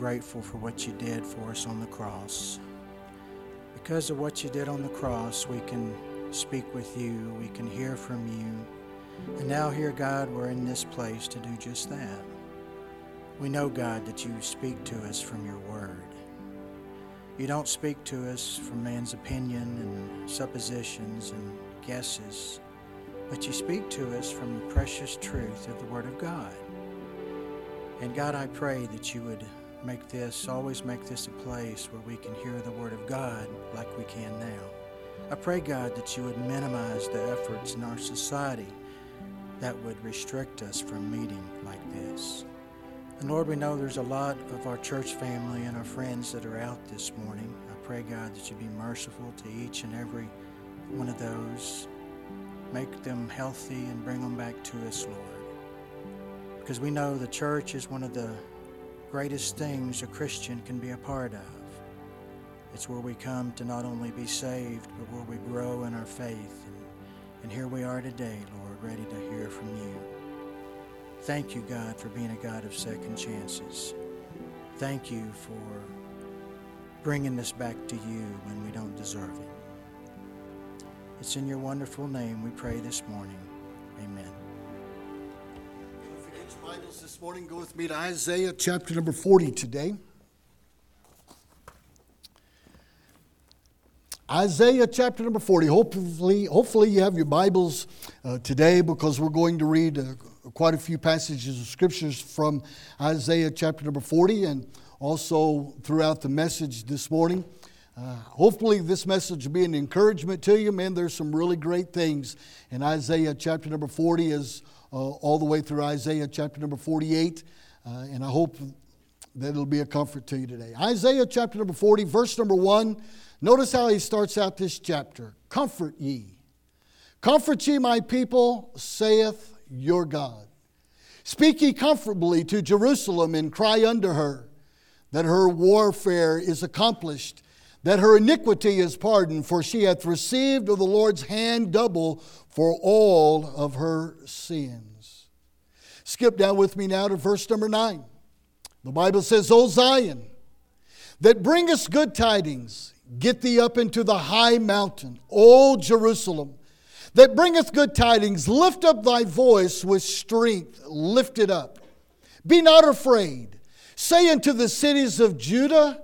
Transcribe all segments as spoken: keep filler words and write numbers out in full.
Grateful for what you did for us on the cross. Because of what you did on the cross, we can speak with you, we can hear from you. And now here, God, we're in this place to do just that. We know, God, that you speak to us from your word. You don't speak to us from man's opinion and suppositions and guesses, but you speak to us from the precious truth of the word of God. And God, I pray that you would make this, always make this a place where we can hear the word of God like we can now. I pray, God, that you would minimize the efforts in our society that would restrict us from meeting like this. And Lord, we know there's a lot of our church family and our friends that are out this morning. I pray, God, that you be merciful to each and every one of those. Make them healthy and bring them back to us, Lord. Because we know the church is one of the greatest things a Christian can be a part of. It's where we come to not only be saved, but where we grow in our faith. And, and here we are today, Lord, ready to hear from you. Thank you, God, for being a God of second chances. Thank you for bringing us back to you when we don't deserve it. It's in your wonderful name we pray this morning. Amen. Bibles this morning, go with me to Isaiah chapter number forty today. Isaiah chapter number forty. Hopefully, hopefully you have your Bibles uh, today, because we're going to read uh, quite a few passages of scriptures from Isaiah chapter number forty, and also throughout the message this morning. Uh, hopefully this message will be an encouragement to you. Man, there's some really great things in Isaiah chapter number forty, as Uh, all the way through Isaiah chapter number forty-eight, uh, and I hope that it'll be a comfort to you today. Isaiah chapter number forty, verse number one. Notice how he starts out this chapter. Comfort ye. Comfort ye, my people, saith your God. Speak ye comfortably to Jerusalem, and cry unto her that her warfare is accomplished, that her iniquity is pardoned, for she hath received of the Lord's hand double for all of her sins. Skip down with me now to verse number nine. The Bible says, O Zion, that bringest good tidings, get thee up into the high mountain. O Jerusalem, that bringeth good tidings, lift up thy voice with strength, lift it up. Be not afraid. Say unto the cities of Judah,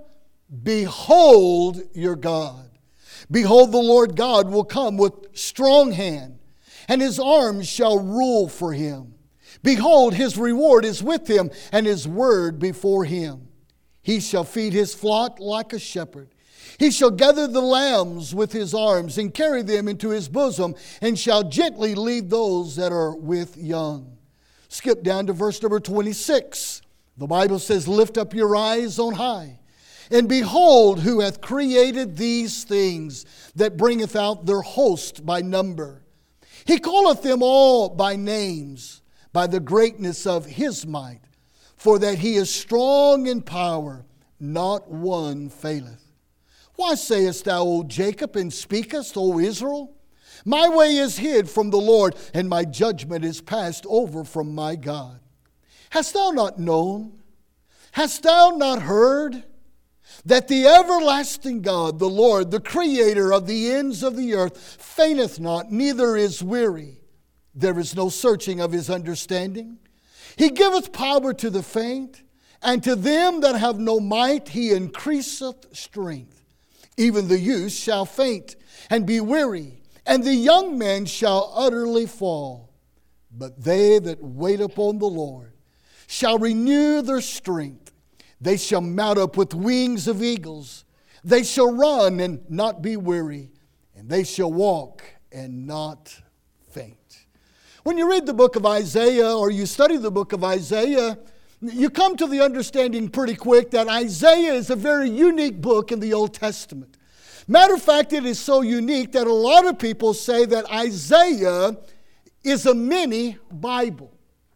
behold your God. Behold, the Lord God will come with strong hand, and his arms shall rule for him. Behold, his reward is with him, and his word before him. He shall feed his flock like a shepherd. He shall gather the lambs with his arms, and carry them into his bosom, and shall gently lead those that are with young. Skip down to verse number twenty-six. The Bible says, lift up your eyes on high, and behold who hath created these things, that bringeth out their host by number. He calleth them all by names, by the greatness of his might. For that he is strong in power, not one faileth. Why sayest thou, O Jacob, and speakest, O Israel? My way is hid from the Lord, and my judgment is passed over from my God. Hast thou not known? Hast thou not heard? That the everlasting God, the Lord, the creator of the ends of the earth, fainteth not, neither is weary. There is no searching of his understanding. He giveth power to the faint, and to them that have no might he increaseth strength. Even the youth shall faint and be weary, and the young men shall utterly fall. But they that wait upon the Lord shall renew their strength. They shall mount up with wings of eagles. They shall run and not be weary, and they shall walk and not faint. When you read the book of Isaiah, or you study the book of Isaiah, you come to the understanding pretty quick that Isaiah is a very unique book in the Old Testament. Matter of fact, it is so unique that a lot of people say that Isaiah is a mini Bible.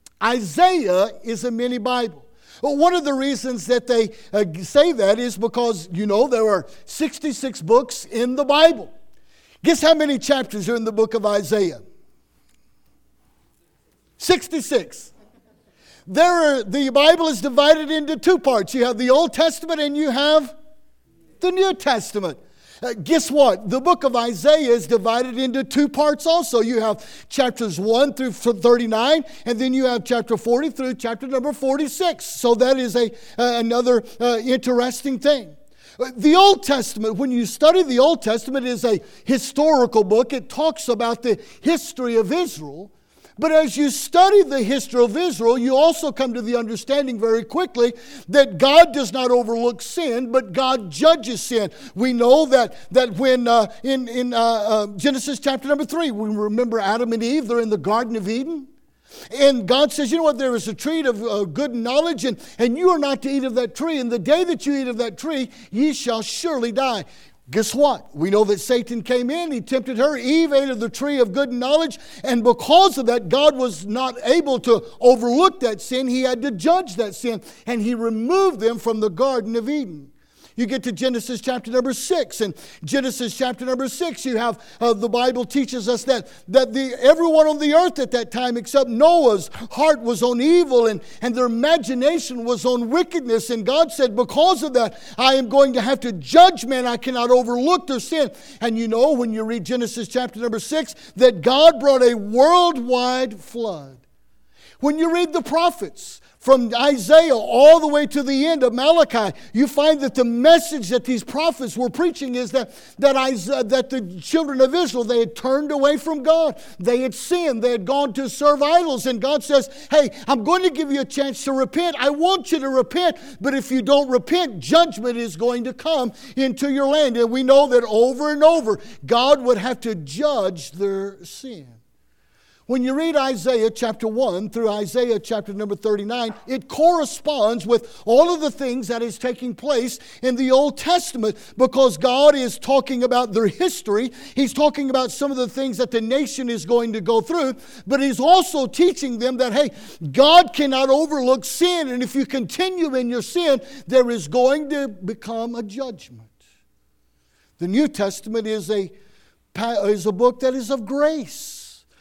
Isaiah is a mini Bible. Well, one of the reasons that they uh, say that is because, you know, there are sixty-six books in the Bible. Guess how many chapters are in the book of Isaiah? sixty-six. There are, the Bible is divided into two parts. You have the Old Testament and you have the New Testament. Uh, guess what? The book of Isaiah is divided into two parts also. You have chapters one through thirty-nine, and then you have chapter forty through chapter number forty-six. So that is a uh, another uh, interesting thing. The Old Testament, when you study the Old Testament, is a historical book. It talks about the history of Israel. But as you study the history of Israel, you also come to the understanding very quickly that God does not overlook sin, but God judges sin. We know that that when uh, in, in uh, uh, Genesis chapter number three, we remember Adam and Eve, they're in the Garden of Eden. And God says, you know what, there is a tree of uh, good knowledge, and, and you are not to eat of that tree. And the day that you eat of that tree, ye shall surely die. Guess what? We know that Satan came in, he tempted her, Eve ate of the tree of good knowledge, and because of that, God was not able to overlook that sin. He had to judge that sin, and he removed them from the Garden of Eden. You get to Genesis chapter number six, and Genesis chapter number six, you have uh, the Bible teaches us that, that the, everyone on the earth at that time except Noah's heart was on evil, and, and their imagination was on wickedness. And God said, because of that, I am going to have to judge men. I cannot overlook their sin. And you know, when you read Genesis chapter number six, that God brought a worldwide flood. When you read the prophets, from Isaiah all the way to the end of Malachi, you find that the message that these prophets were preaching is that, that, Isaiah, that the children of Israel, they had turned away from God. They had sinned. They had gone to serve idols. And God says, hey, I'm going to give you a chance to repent. I want you to repent. But if you don't repent, judgment is going to come into your land. And we know that over and over, God would have to judge their sin. When you read Isaiah chapter one through Isaiah chapter number thirty-nine, it corresponds with all of the things that is taking place in the Old Testament, because God is talking about their history. He's talking about some of the things that the nation is going to go through, but He's also teaching them that, hey, God cannot overlook sin, and if you continue in your sin, there is going to become a judgment. The New Testament is a, is a book that is of grace.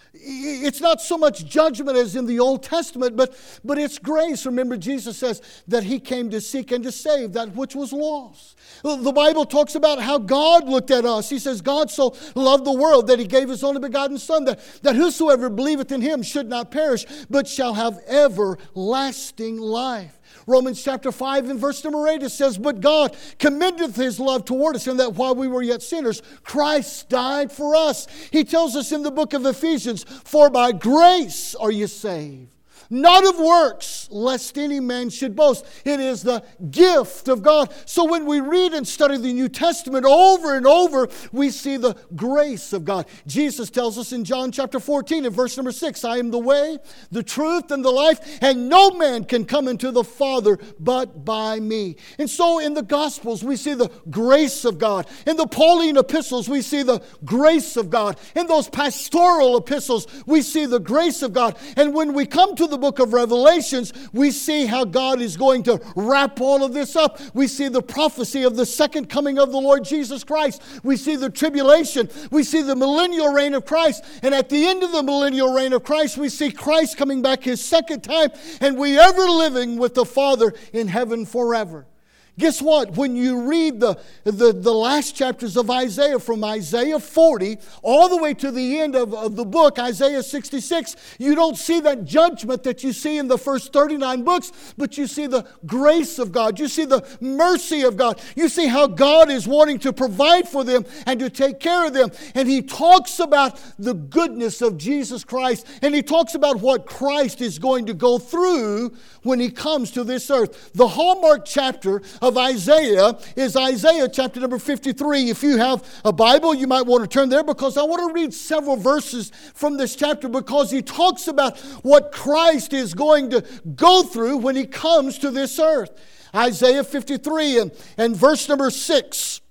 It's not so much judgment as in the Old Testament, but, but it's grace. Remember, Jesus says that He came to seek and to save that which was lost. The Bible talks about how God looked at us. He says, God so loved the world that He gave His only begotten Son, that, that whosoever believeth in Him should not perish, but shall have everlasting life. Romans chapter five and verse number eight, it says, but God commendeth His love toward us, and that while we were yet sinners, Christ died for us. He tells us in the book of Ephesians, for by grace are you saved, not of works, lest any man should boast. It is the gift of God. So when we read and study the New Testament over and over, we see the grace of God. Jesus tells us in John chapter fourteen and verse number six, I am the way, the truth, and the life, and no man can come into the Father but by me. And so in the Gospels, we see the grace of God. In the Pauline epistles, we see the grace of God. In those pastoral epistles, we see the grace of God. And when we come to the book of Revelations, we see how God is going to wrap all of this up. We see the prophecy of the second coming of the Lord Jesus Christ. We see the tribulation. We see the millennial reign of Christ. And at the end of the millennial reign of Christ, we see Christ coming back His second time, and we ever living with the Father in heaven forever. Guess what? When you read the, the, the last chapters of Isaiah, from Isaiah forty all the way to the end of, of the book, Isaiah sixty-six, you don't see that judgment that you see in the first thirty-nine books, but you see the grace of God. You see the mercy of God. You see how God is wanting to provide for them and to take care of them. And He talks about the goodness of Jesus Christ, and He talks about what Christ is going to go through when He comes to this earth. The hallmark chapter of Isaiah is Isaiah chapter number fifty-three. If you have a Bible, you might want to turn there, because I want to read several verses from this chapter, because he talks about what Christ is going to go through when He comes to this earth. Isaiah fifty-three and, and verse number six.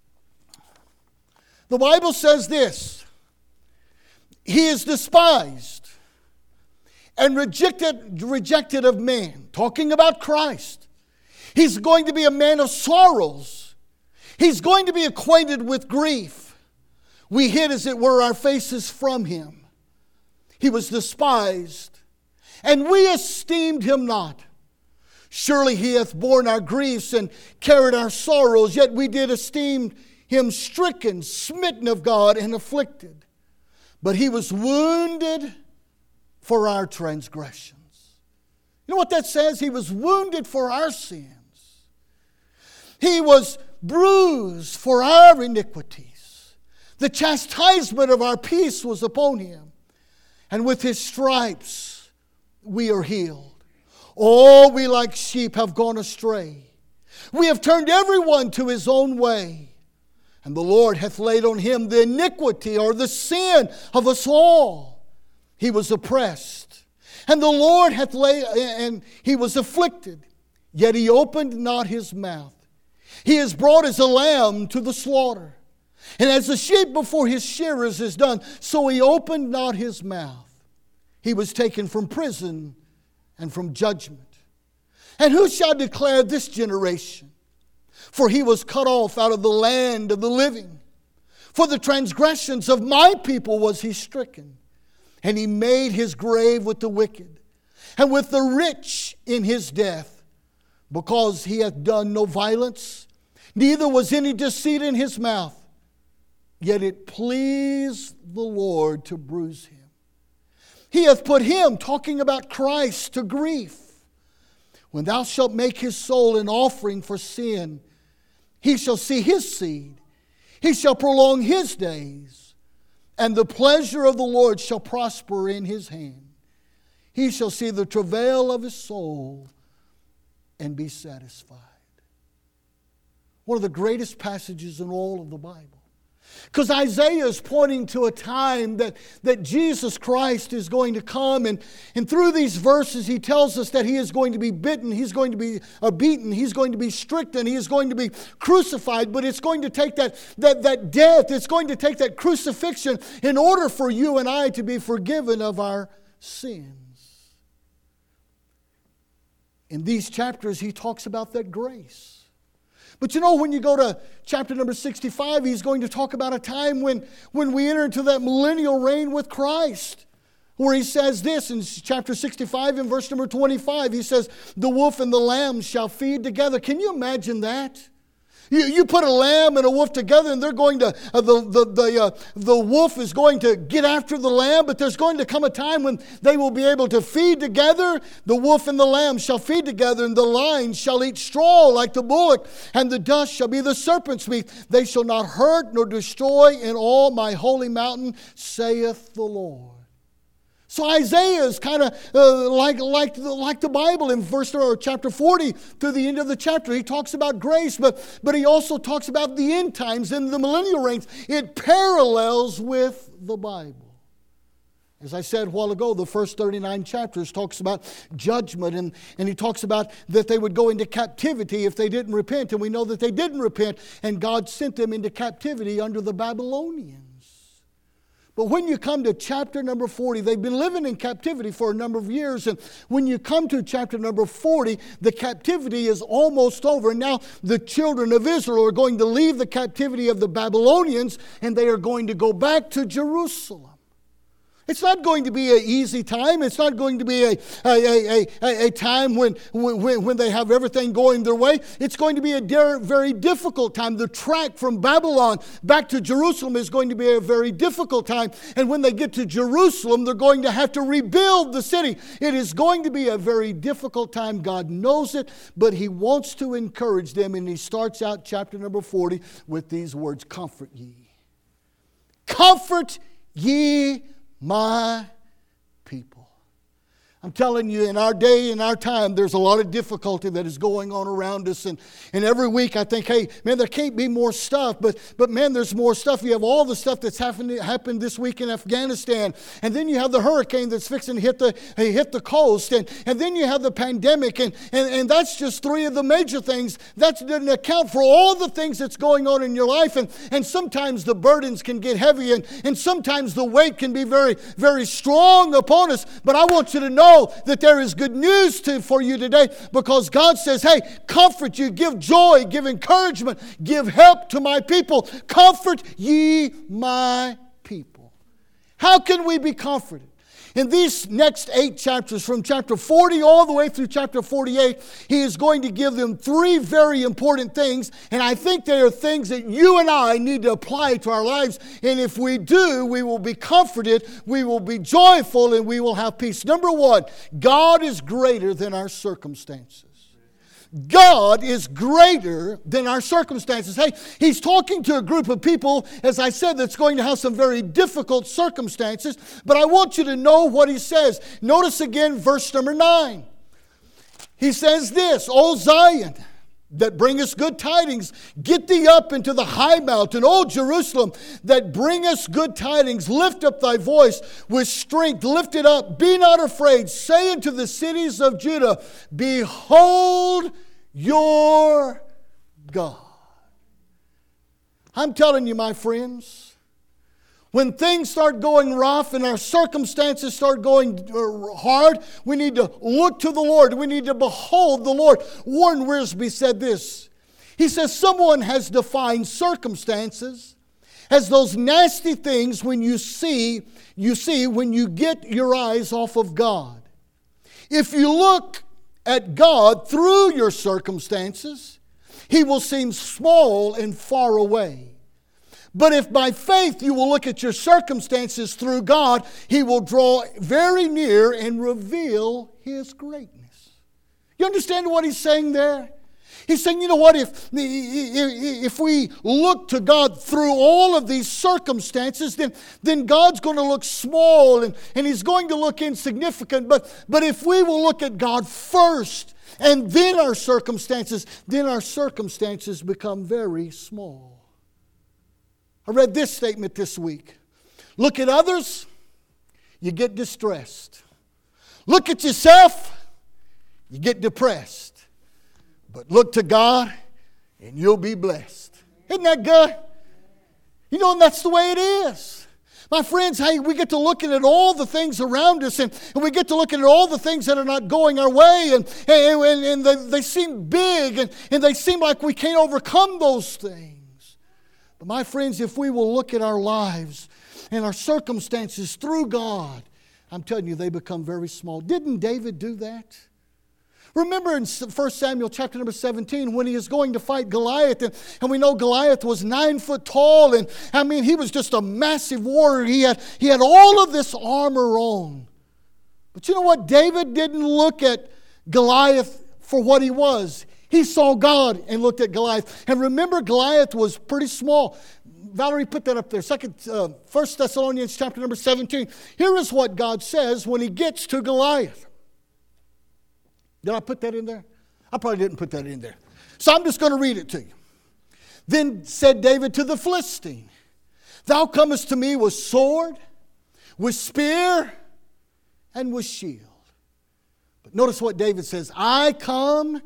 The Bible says this: He is despised and rejected, rejected of man. Talking about Christ. He's going to be a man of sorrows. He's going to be acquainted with grief. We hid, as it were, our faces from Him. He was despised, and we esteemed him not. Surely he hath borne our griefs and carried our sorrows, yet we did esteem him stricken, smitten of God, and afflicted. But he was wounded for our transgressions. You know what that says? He was wounded for our sins. He was bruised for our iniquities. The chastisement of our peace was upon him. And with his stripes we are healed. All we like sheep have gone astray. We have turned everyone to his own way. And the Lord hath laid on him the iniquity or the sin of us all. He was oppressed. And the Lord hath laid, and he was afflicted. Yet he opened not his mouth. He is brought as a lamb to the slaughter. And as a sheep before his shearers is done, so he opened not his mouth. He was taken from prison and from judgment. And who shall declare this generation? For he was cut off out of the land of the living. For the transgressions of my people was he stricken. And he made his grave with the wicked, and with the rich in his death, because he hath done no violence, neither was any deceit in his mouth. Yet it pleased the Lord to bruise him. He hath put him, talking about Christ, to grief. When thou shalt make his soul an offering for sin, he shall see his seed. He shall prolong his days. And the pleasure of the Lord shall prosper in his hand. He shall see the travail of his soul and be satisfied. One of the greatest passages in all of the Bible. Because Isaiah is pointing to a time that, that Jesus Christ is going to come. And, and through these verses, he tells us that he is going to be bitten, he's going to be uh, beaten, he's going to be stricken, he is going to be crucified. But it's going to take that, that, that death, it's going to take that crucifixion in order for you and I to be forgiven of our sins. In these chapters, he talks about that grace. But you know, when you go to chapter number sixty-five, he's going to talk about a time when, when we enter into that millennial reign with Christ. Where he says this in chapter sixty-five in verse number twenty-five. He says, the wolf and the lamb shall feed together. Can you imagine that? You, you put a lamb and a wolf together, and they're going to, uh, the, the, the, uh, the wolf is going to get after the lamb, but there's going to come a time when they will be able to feed together. The wolf and the lamb shall feed together, and the lion shall eat straw like the bullock, and the dust shall be the serpent's meat. They shall not hurt nor destroy in all my holy mountain, saith the Lord. So Isaiah is kind of uh, like, like, the, like the Bible in verse or chapter forty to the end of the chapter. He talks about grace, but, but he also talks about the end times and the millennial reigns. It parallels with the Bible. As I said a while ago, the first thirty-nine chapters talks about judgment, and, and he talks about that they would go into captivity if they didn't repent. And we know that they didn't repent, and God sent them into captivity under the Babylonians. But when you come to chapter number forty, they've been living in captivity for a number of years. And when you come to chapter number forty, the captivity is almost over. And now the children of Israel are going to leave the captivity of the Babylonians, and they are going to go back to Jerusalem. It's not going to be an easy time. It's not going to be a, a, a, a, a time when, when, when they have everything going their way. It's going to be a very difficult time. The track from Babylon back to Jerusalem is going to be a very difficult time. And when they get to Jerusalem, they're going to have to rebuild the city. It is going to be a very difficult time. God knows it, but he wants to encourage them. And he starts out chapter number forty with these words, comfort ye. Comfort ye my people. I'm telling you, in our day, in our time, there's a lot of difficulty that is going on around us. And, and every week I think, hey, man, there can't be more stuff. But, but man, there's more stuff. You have all the stuff that's happened, happened this week in Afghanistan. And then you have the hurricane that's fixing to hit the, hit the coast. And, and then you have the pandemic. And, and, and that's just three of the major things. That doesn't account for all the things that's going on in your life. And, and sometimes the burdens can get heavy. And, and sometimes the weight can be very, very strong upon us. But I want you to know that there is good news to, for you today, because God says, hey, comfort you, give joy, give encouragement, give help to my people. Comfort ye my people. How can we be comforted? In these next eight chapters, from chapter forty all the way through chapter forty-eight, he is going to give them three very important things. And I think they are things that you and I need to apply to our lives. And if we do, we will be comforted, we will be joyful, and we will have peace. Number one, God is greater than our circumstances. God is greater than our circumstances. Hey, he's talking to a group of people, as I said, that's going to have some very difficult circumstances. But I want you to know what he says. Notice again verse number nine. He says this, O Zion, that bringest good tidings, get thee up into the high mountain. O Jerusalem, that bringest good tidings, lift up thy voice with strength, lift it up, be not afraid. Say unto the cities of Judah, behold your God. I'm telling you, my friends, when things start going rough and our circumstances start going hard, we need to look to the Lord. We need to behold the Lord. Warren Wiersbe said this. He says, someone has defined circumstances as those nasty things when you see, you see when you get your eyes off of God. If you look at God through your circumstances, He will seem small and far away. But if by faith you will look at your circumstances through God, He will draw very near and reveal His greatness. You understand what He's saying there? He's saying, you know what, if, if we look to God through all of these circumstances, then, then God's going to look small and, and He's going to look insignificant. But, but if we will look at God first and then our circumstances, then our circumstances become very small. I read this statement this week. Look at others, you get distressed. Look at yourself, you get depressed. But look to God, and you'll be blessed. Isn't that good? You know, and that's the way it is. My friends, hey, we get to looking at all the things around us, and, and we get to looking at all the things that are not going our way, and, and, and, and they, they seem big, and, and they seem like we can't overcome those things. But my friends, if we will look at our lives and our circumstances through God, I'm telling you, they become very small. Didn't David do that? Remember in First Samuel chapter number seventeen when he is going to fight Goliath, and, and we know Goliath was nine foot tall, and I mean he was just a massive warrior. He had, he had all of this armor on. But you know what? David didn't look at Goliath for what he was. He saw God and looked at Goliath. And remember, Goliath was pretty small. Valerie, put that up there. Second, uh, First Thessalonians chapter number seventeen. Here is what God says when he gets to Goliath. Did I put that in there? I probably didn't put that in there. So I'm just going to read it to you. Then said David to the Philistine, thou comest to me with sword, with spear, and with shield. But notice what David says. I come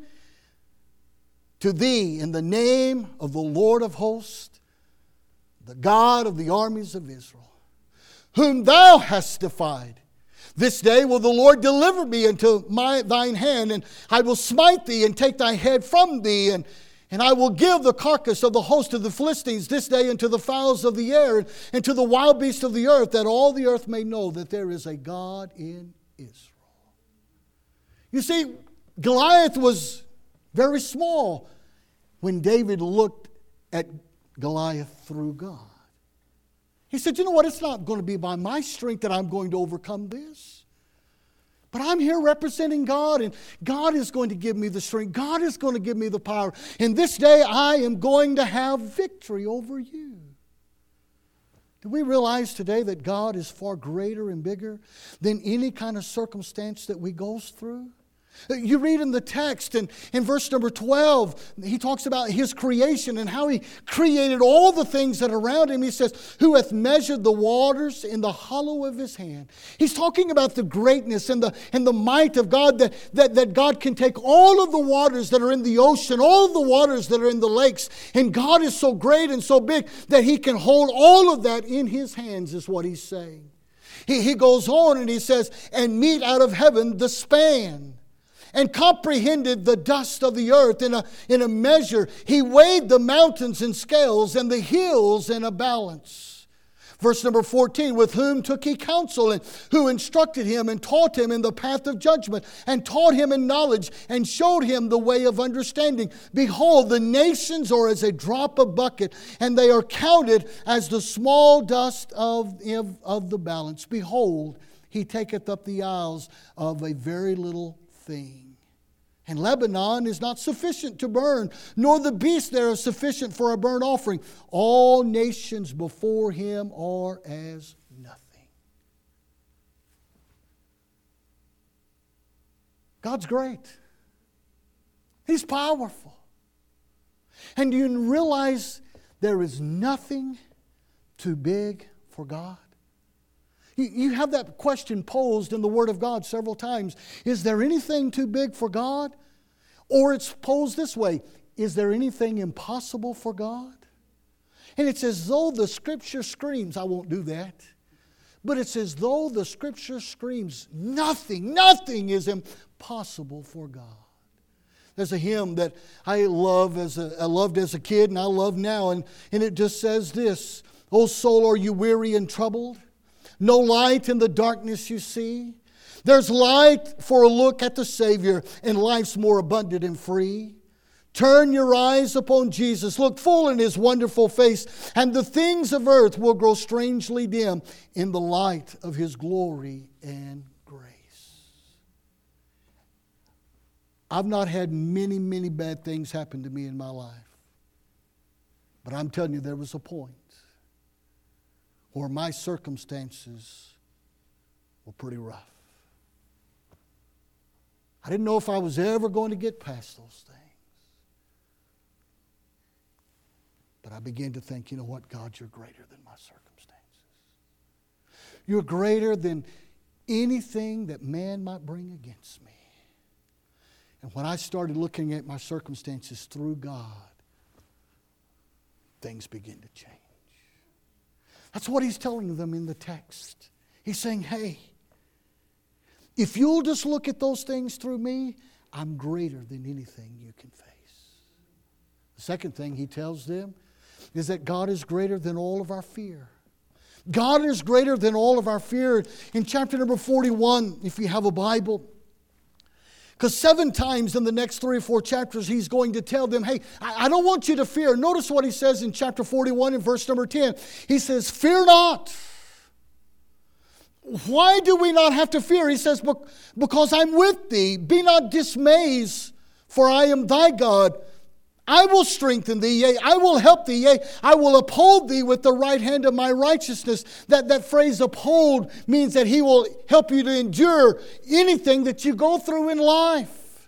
to thee in the name of the Lord of hosts, the God of the armies of Israel, whom thou hast defied. This day will the Lord deliver me into my, thine hand, and I will smite thee and take thy head from thee, and, and I will give the carcass of the host of the Philistines this day unto the fowls of the air, and, and to the wild beasts of the earth, that all the earth may know that there is a God in Israel. You see, Goliath was very small when David looked at Goliath through God. He said, you know what, it's not going to be by my strength that I'm going to overcome this. But I'm here representing God, and God is going to give me the strength. God is going to give me the power. And this day I am going to have victory over you. Do we realize today that God is far greater and bigger than any kind of circumstance that we go through? You read in the text, and in verse number twelve, he talks about His creation and how He created all the things that are around Him. He says, who hath measured the waters in the hollow of His hand. He's talking about the greatness and the, and the might of God, that, that, that God can take all of the waters that are in the ocean, all of the waters that are in the lakes, and God is so great and so big that He can hold all of that in His hands, is what He's saying. He, he goes on and He says, and meet out of heaven the span, and comprehended the dust of the earth in a, in a measure. He weighed the mountains in scales and the hills in a balance. Verse number fourteen, with whom took he counsel, and who instructed him and taught him in the path of judgment, and taught him in knowledge, and showed him the way of understanding. Behold, the nations are as a drop of bucket, and they are counted as the small dust of, of, of the balance. Behold, he taketh up the isles of a very little thing. And Lebanon is not sufficient to burn, nor the beast there is sufficient for a burnt offering. All nations before him are as nothing. God's great. He's powerful. And do you realize there is nothing too big for God? You have that question posed in the Word of God several times. Is there anything too big for God? Or it's posed this way. Is there anything impossible for God? And it's as though the Scripture screams, I won't do that. But it's as though the Scripture screams, nothing, nothing is impossible for God. There's a hymn that I love as a, I loved as a kid and I love now. And, and it just says this, O soul, are you weary and troubled? No light in the darkness you see. There's light for a look at the Savior, and life's more abundant and free. Turn your eyes upon Jesus. Look full in His wonderful face, and the things of earth will grow strangely dim in the light of His glory and grace. I've not had many, many bad things happen to me in my life. But I'm telling you, there was a point where my circumstances were pretty rough. I didn't know if I was ever going to get past those things. But I began to think, you know what, God, you're greater than my circumstances. You're greater than anything that man might bring against me. And when I started looking at my circumstances through God, things began to change. That's what he's telling them in the text. He's saying, hey, if you'll just look at those things through me, I'm greater than anything you can face. The second thing he tells them is that God is greater than all of our fear. God is greater than all of our fear. In chapter number forty-one, if you have a Bible, because seven times in the next three or four chapters, he's going to tell them, hey, I don't want you to fear. Notice what he says in chapter forty-one and verse number ten. He says, fear not. Why do we not have to fear? He says, because I'm with thee. Be not dismayed, for I am thy God. I will strengthen thee, yea, I will help thee, yea, I will uphold thee with the right hand of my righteousness. That, that phrase uphold means that he will help you to endure anything that you go through in life.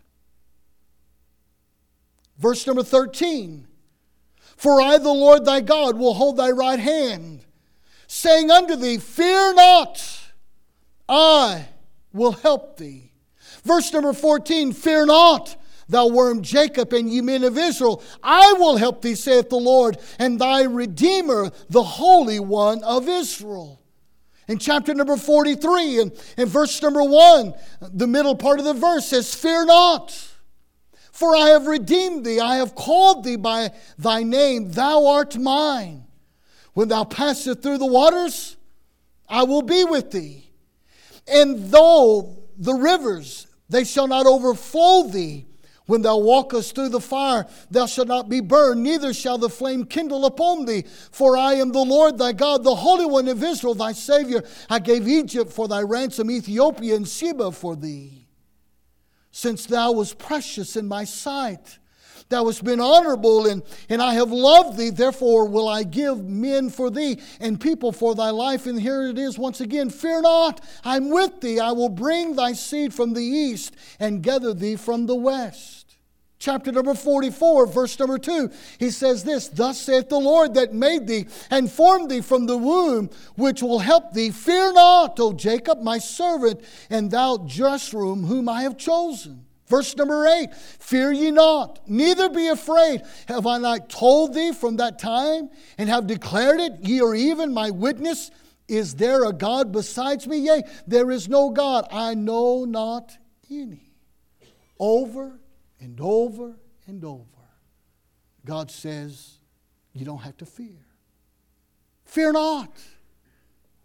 Verse number thirteen. For I, the Lord thy God, will hold thy right hand, saying unto thee, fear not, I will help thee. Verse number fourteen, fear not, thou worm Jacob, and ye men of Israel, I will help thee, saith the Lord, and thy Redeemer, the Holy One of Israel. In chapter number forty-three, and, and verse number one, the middle part of the verse says, fear not, for I have redeemed thee, I have called thee by thy name, thou art mine. When thou passest through the waters, I will be with thee. And though the rivers, they shall not overflow thee. When thou walkest through the fire, thou shalt not be burned, neither shall the flame kindle upon thee. For I am the Lord thy God, the Holy One of Israel, thy Savior. I gave Egypt for thy ransom, Ethiopia and Sheba for thee. Since thou wast precious in my sight, thou hast been honorable, and, and I have loved thee. Therefore will I give men for thee, and people for thy life. And here it is once again, fear not, I'm with thee. I will bring thy seed from the east, and gather thee from the west. Chapter number forty-four, verse number two, he says this, thus saith the Lord that made thee, and formed thee from the womb, which will help thee. Fear not, O Jacob, my servant, and thou Jeshurun, whom I have chosen. Verse number eight, fear ye not, neither be afraid. Have I not told thee from that time, and have declared it? Ye are even my witness. Is there a God besides me? Yea, there is no God. I know not any. Over and over and over, God says, you don't have to fear. Fear not.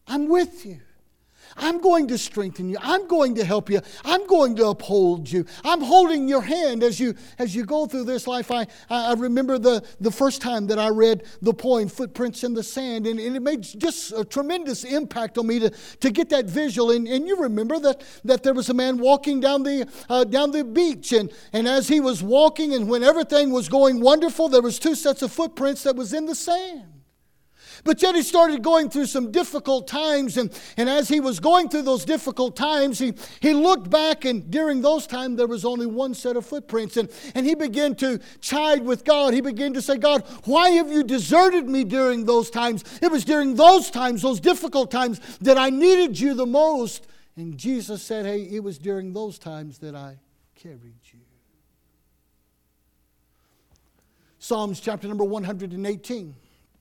I'm with you. I'm going to strengthen you. I'm going to help you. I'm going to uphold you. I'm holding your hand as you as you go through this life. I, I remember the, the first time that I read the poem, Footprints in the Sand, and, and it made just a tremendous impact on me to, to get that visual. And, and you remember that, that there was a man walking down the uh, down the beach, and, and as he was walking and when everything was going wonderful, there was two sets of footprints that was in the sand. But yet he started going through some difficult times, and, and as he was going through those difficult times, he, he looked back, and during those times there was only one set of footprints, and, and he began to chide with God. He began to say, God, why have you deserted me during those times? It was during those times, those difficult times, that I needed you the most. And Jesus said, hey, it was during those times that I carried you. Psalms chapter number one hundred eighteen.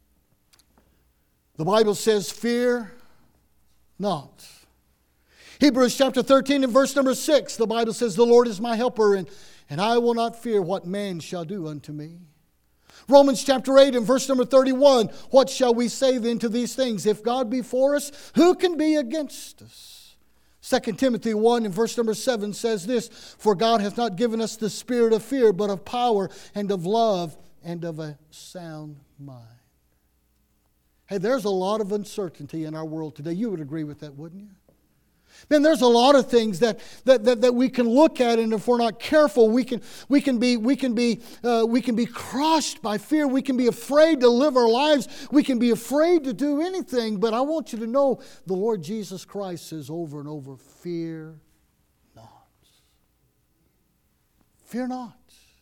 The Bible says, fear not. Hebrews chapter thirteen and verse number six, the Bible says, the Lord is my helper, and, and I will not fear what man shall do unto me. Romans chapter eight and verse number thirty-one, what shall we say then to these things? If God be for us, who can be against us? Second Timothy one and verse number seven says this, for God hath not given us the spirit of fear, but of power and of love and of a sound mind. Hey, there's a lot of uncertainty in our world today. You would agree with that, wouldn't you? Man, there's a lot of things that, that, that, that we can look at, and if we're not careful, we can we can be we can be uh, we can be crushed by fear. We can be afraid to live our lives. We can be afraid to do anything. But I want you to know, the Lord Jesus Christ says over and over, "Fear not. Fear not."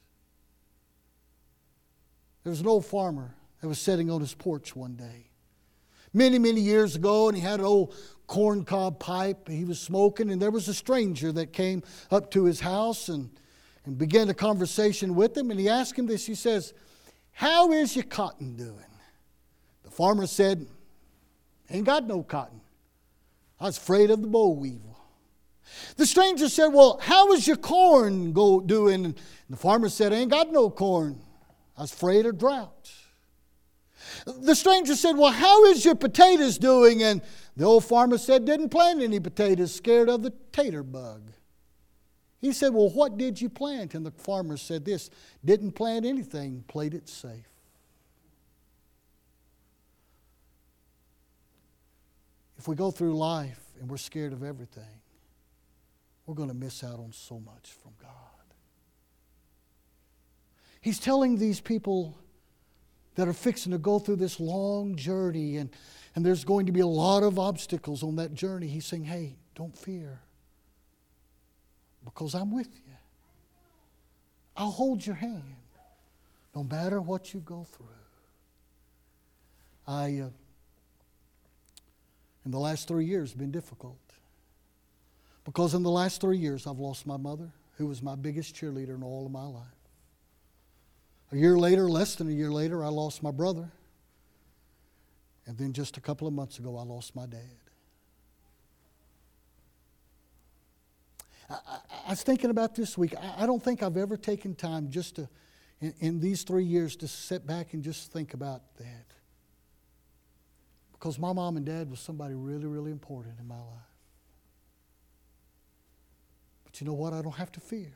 There was an old farmer that was sitting on his porch one day, many, many years ago, and he had an old corncob pipe he was smoking, and there was a stranger that came up to his house and, and began a conversation with him, and he asked him this. He says, how is your cotton doing? The farmer said, ain't got no cotton. I was afraid of the boll weevil. The stranger said, well, how is your corn go doing? And the farmer said, ain't got no corn. I was afraid of drought. The stranger said, well, how is your potatoes doing? And the old farmer said, didn't plant any potatoes, scared of the tater bug. He said, well, what did you plant? And the farmer said this, didn't plant anything, played it safe. If we go through life and we're scared of everything, we're going to miss out on so much from God. He's telling these people that are fixing to go through this long journey, and, and there's going to be a lot of obstacles on that journey. He's saying, hey, don't fear, because I'm with you. I'll hold your hand no matter what you go through. I, uh, in the last three years, been difficult, because in the last three years, I've lost my mother, who was my biggest cheerleader in all of my life. A year later, less than a year later, I lost my brother. And then just a couple of months ago, I lost my dad. I, I, I was thinking about this week. I, I don't think I've ever taken time just to, in, in these three years, to sit back and just think about that. Because my mom and dad was somebody really, really important in my life. But you know what? I don't have to fear.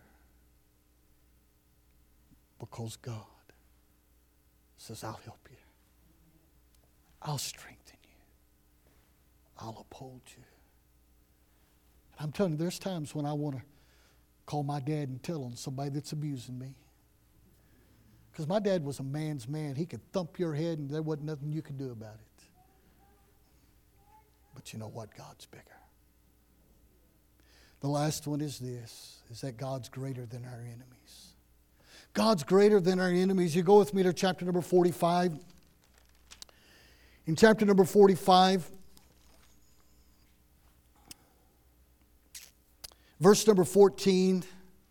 Because God says, I'll help you. I'll strengthen you. I'll uphold you. And I'm telling you, there's times when I want to call my dad and tell on somebody that's abusing me. Because my dad was a man's man. He could thump your head and there wasn't nothing you could do about it. But you know what? God's bigger. The last one is this, is that God's greater than our enemies. God's greater than our enemies. You go with me to chapter number forty-five. In chapter number forty-five, verse number fourteen,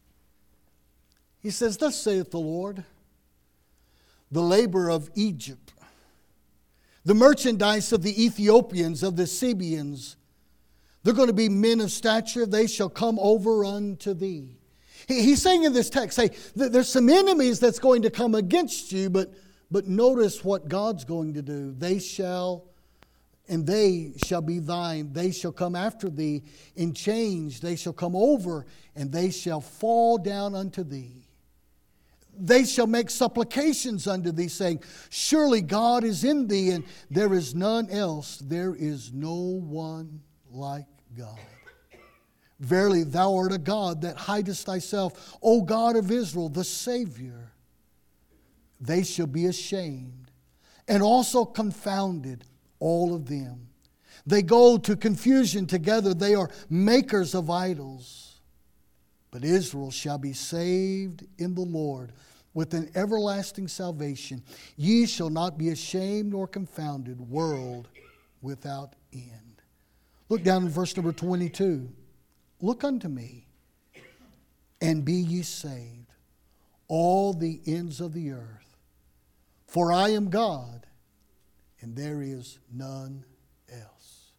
he says, thus saith the Lord, the labor of Egypt, the merchandise of the Ethiopians, of the Sabeans, they're going to be men of stature, they shall come over unto thee. He's saying in this text, hey, there's some enemies that's going to come against you, but, but notice what God's going to do. They shall, and they shall be thine. They shall come after thee in change. They shall come over, and they shall fall down unto thee. They shall make supplications unto thee, saying, Surely God is in thee, and there is none else. There is no one like God. Verily, thou art a God that hidest thyself, O God of Israel, the Savior. They shall be ashamed, and also confounded, all of them. They go to confusion together. They are makers of idols. But Israel shall be saved in the Lord with an everlasting salvation. Ye shall not be ashamed nor confounded, world without end. Look down in verse number twenty-two. Look unto me, and be ye saved, all the ends of the earth. For I am God, and there is none else.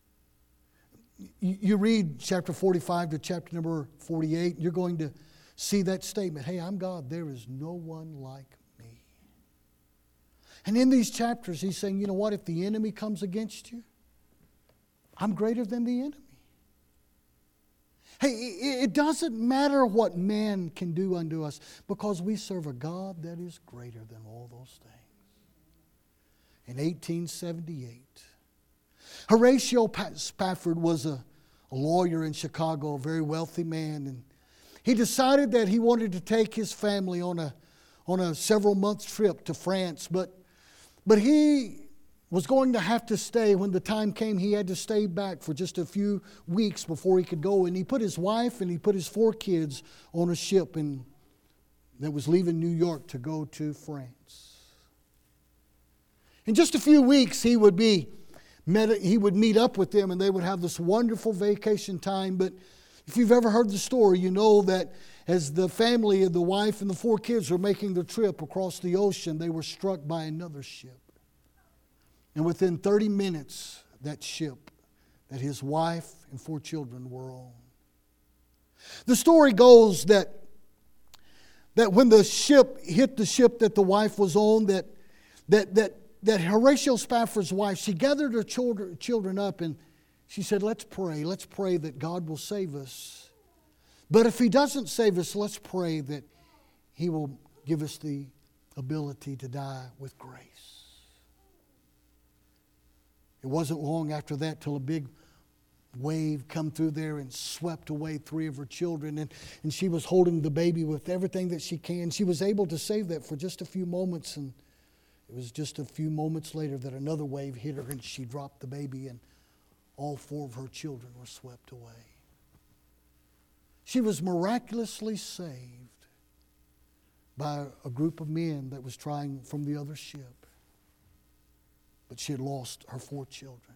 You read chapter forty-five to chapter number forty-eight, you're going to see that statement, hey, I'm God, there is no one like me. And in these chapters, he's saying, you know what, if the enemy comes against you, I'm greater than the enemy. Hey, it doesn't matter what man can do unto us, because we serve a God that is greater than all those things. In eighteen seventy-eight, Horatio Spafford was a, a lawyer in Chicago, a very wealthy man, and he decided that he wanted to take his family on a on a several month trip to France, but but he was going to have to stay. When the time came, he had to stay back for just a few weeks before he could go. And he put his wife and he put his four kids on a ship and that was leaving New York to go to France. In just a few weeks, he would be met, he would meet up with them, and they would have this wonderful vacation time. But if you've ever heard the story, you know that as the family and the wife and the four kids were making the trip across the ocean, they were struck by another ship. And within thirty minutes, that ship that his wife and four children were on. The story goes that, that when the ship hit the ship that the wife was on, that, that, that, that Horatio Spafford's wife, she gathered her children, children up and she said, let's pray. Let's pray that God will save us. But if He doesn't save us, let's pray that He will give us the ability to die with grace. It wasn't long after that till a big wave come through there and swept away three of her children. And, and she was holding the baby with everything that she can. She was able to save that for just a few moments. And it was just a few moments later that another wave hit her and she dropped the baby and all four of her children were swept away. She was miraculously saved by a group of men that was trying from the other ship. But she had lost her four children.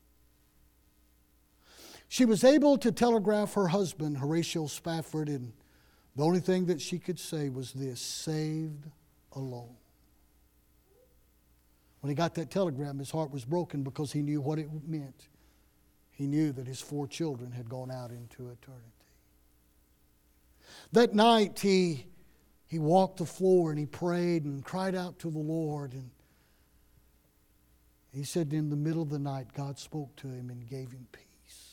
She was able to telegraph her husband, Horatio Spafford, and the only thing that she could say was this: saved alone. When he got that telegram, his heart was broken because he knew what it meant. He knew that his four children had gone out into eternity. That night, he, he walked the floor and he prayed and cried out to the Lord. And he said in the middle of the night, God spoke to him and gave him peace.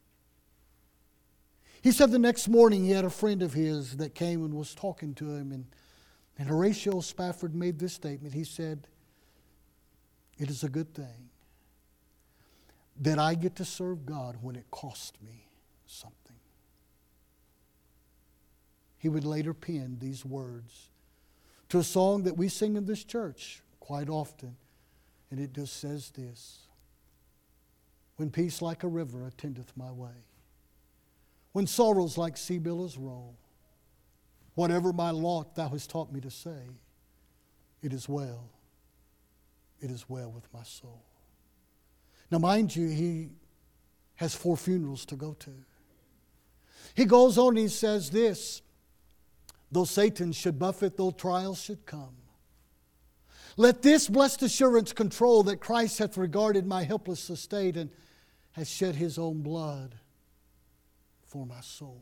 He said the next morning he had a friend of his that came and was talking to him. And, and Horatio Spafford made this statement. He said, it is a good thing that I get to serve God when it costs me something. He would later pen these words to a song that we sing in this church quite often. And it just says this: when peace like a river attendeth my way, when sorrows like sea billows roll, whatever my lot thou hast taught me to say, it is well, it is well with my soul. Now mind you, he has four funerals to go to. He goes on and he says this: though Satan should buffet, though trials should come, let this blessed assurance control that Christ hath regarded my helpless estate and has shed His own blood for my soul.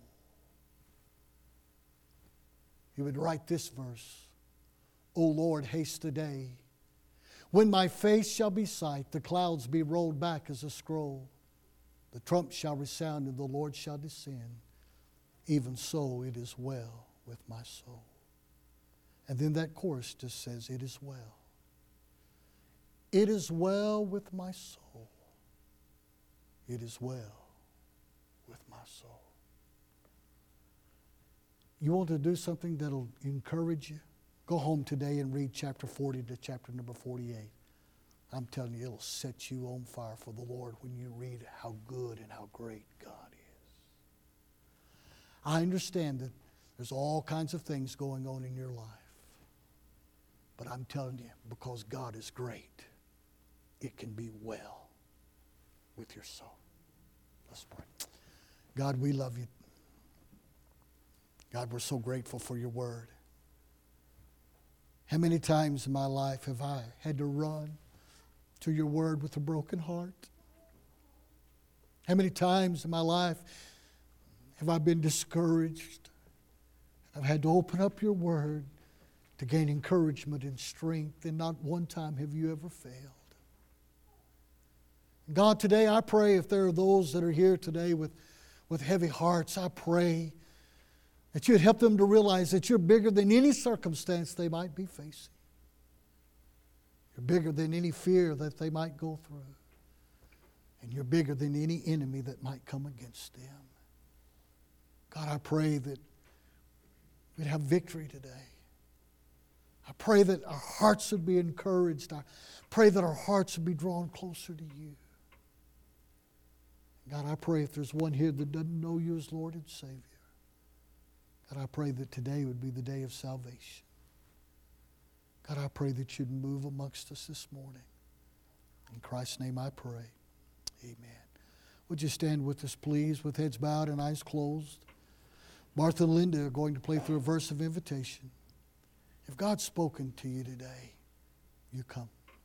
He would write this verse: O Lord, haste the day When my face shall be sight, the clouds be rolled back as a scroll. The trump shall resound and the Lord shall descend. Even so it is well with my soul. And then that chorus just says, it is well. It is well with my soul. It is well with my soul. You want to do something that'll encourage you? Go home today and read chapter forty to chapter number forty-eight. I'm telling you, it'll set you on fire for the Lord when you read how good and how great God is. I understand that there's all kinds of things going on in your life. But I'm telling you, because God is great, it can be well with your soul. Let's pray. God, we love you. God, we're so grateful for your word. How many times in my life have I had to run to your word with a broken heart? How many times in my life have I been discouraged? I've had to open up your word to gain encouragement and strength, and not one time have you ever failed. God, today I pray if there are those that are here today with, with heavy hearts, I pray that you'd help them to realize that you're bigger than any circumstance they might be facing. You're bigger than any fear that they might go through. And you're bigger than any enemy that might come against them. God, I pray that we'd have victory today. I pray that our hearts would be encouraged. I pray that our hearts would be drawn closer to you. God, I pray if there's one here that doesn't know you as Lord and Savior, God, I pray that today would be the day of salvation. God, I pray that you'd move amongst us this morning. In Christ's name I pray. Amen. Would you stand with us, please, with heads bowed and eyes closed? Martha and Linda are going to play through a verse of invitation. If God's spoken to you today, you come.